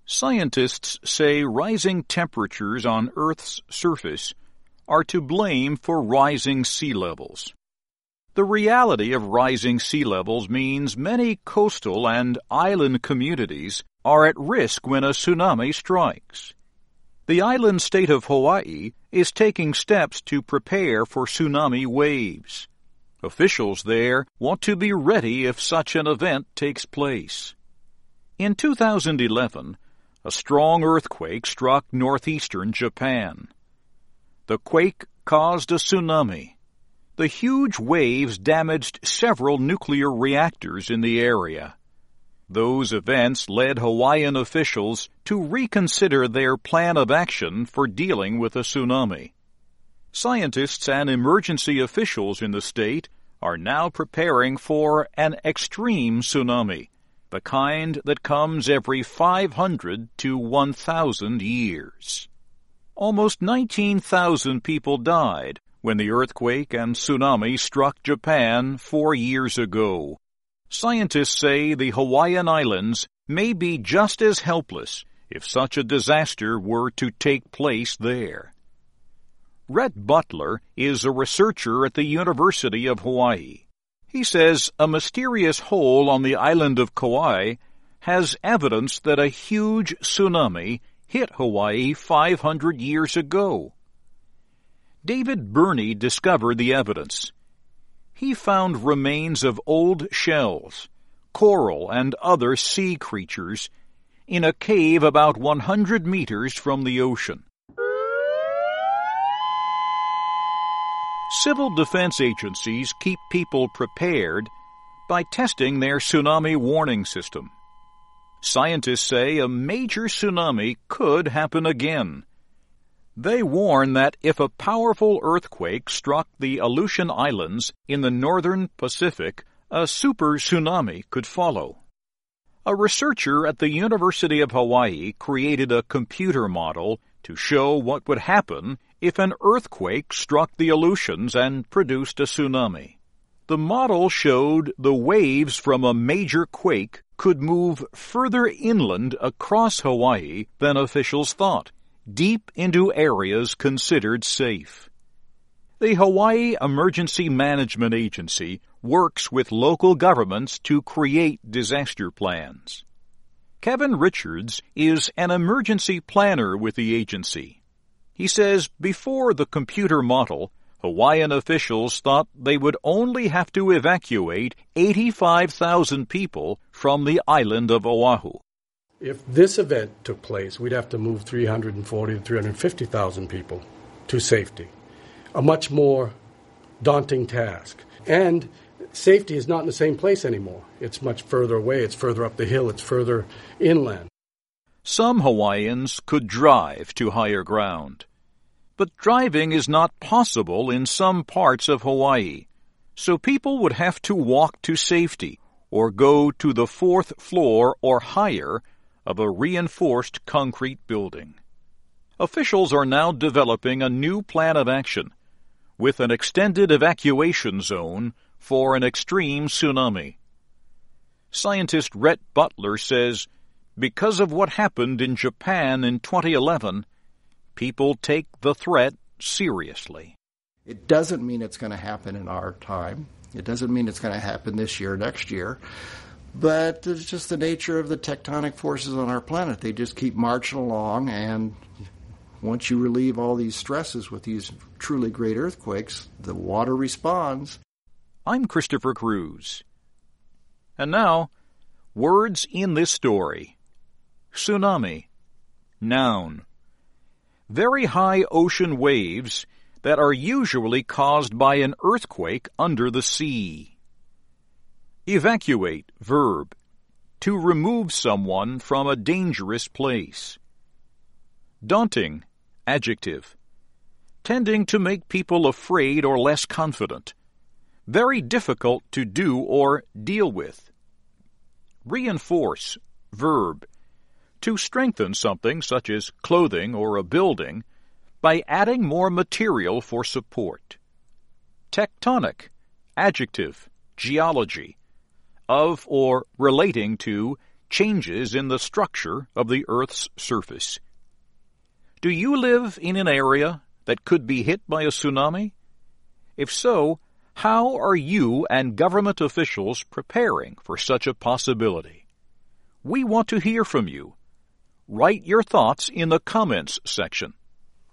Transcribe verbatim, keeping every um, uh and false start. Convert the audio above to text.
Scientists say rising temperatures on Earth's surface are to blame for rising sea levels. The reality of rising sea levels means many coastal and island communities are at risk when a tsunami strikes. The island state of Hawaii is taking steps to prepare for tsunami waves. Officials there want to be ready if such an event takes place. In two thousand eleven, a strong earthquake struck northeastern Japan. The quake caused a tsunami. The huge waves damaged several nuclear reactors in the area. Those events led Hawaiian officials to reconsider their plan of action for dealing with a tsunami. Scientists and emergency officials in the state are now preparing for an extreme tsunami, the kind that comes every five hundred to one thousand years. Almost nineteen thousand people died when the earthquake and tsunami struck Japan four years ago. Scientists say the Hawaiian Islands may be just as helpless if such a disaster were to take place there. Rhett Butler is a researcher at the University of Hawaii. He says a mysterious hole on the island of Kauai has evidence that a huge tsunami hit Hawaii five hundred years ago. David Burney discovered the evidence. He found remains of old shells, coral, and other sea creatures in a cave about one hundred meters from the ocean. Civil defense agencies keep people prepared by testing their tsunami warning system. Scientists say a major tsunami could happen again. They warn that if a powerful earthquake struck the Aleutian Islands in the northern Pacific, a super tsunami could follow. A researcher at the University of Hawaii created a computer model to show what would happen if an earthquake struck the Aleutians and produced a tsunami. The model showed the waves from a major quake could move further inland across Hawaii than officials thought, deep into areas considered safe. The Hawaii Emergency Management Agency works with local governments to create disaster plans. Kevin Richards is an emergency planner with the agency. He says before the computer model, Hawaiian officials thought they would only have to evacuate eighty-five thousand people from the island of Oahu. If this event took place, we'd have to move three hundred forty to three hundred fifty thousand people to safety. A much more daunting task. And safety is not in the same place anymore. It's much further away. It's further up the hill. It's further inland. Some Hawaiians could drive to higher ground. But driving is not possible in some parts of Hawaii, so people would have to walk to safety or go to the fourth floor or higher of a reinforced concrete building. Officials are now developing a new plan of action with an extended evacuation zone for an extreme tsunami. Scientist Rhett Butler says because of what happened in Japan in twenty eleven, people take the threat seriously. It doesn't mean it's going to happen in our time. It doesn't mean it's going to happen this year, next year. But it's just the nature of the tectonic forces on our planet. They just keep marching along, and once you relieve all these stresses with these truly great earthquakes, the water responds. I'm Christopher Cruz. And now, words in this story. Tsunami. Noun. Very high ocean waves that are usually caused by an earthquake under the sea. Evacuate, verb. To remove someone from a dangerous place. Daunting, adjective. Tending to make people afraid or less confident. Very difficult to do or deal with. Reinforce, verb. To strengthen something such as clothing or a building by adding more material for support. Tectonic, adjective, geology. Of or relating to changes in the structure of the Earth's surface. Do you live in an area that could be hit by a tsunami? If so, how are you and government officials preparing for such a possibility? We want to hear from you. Write your thoughts in the comments section.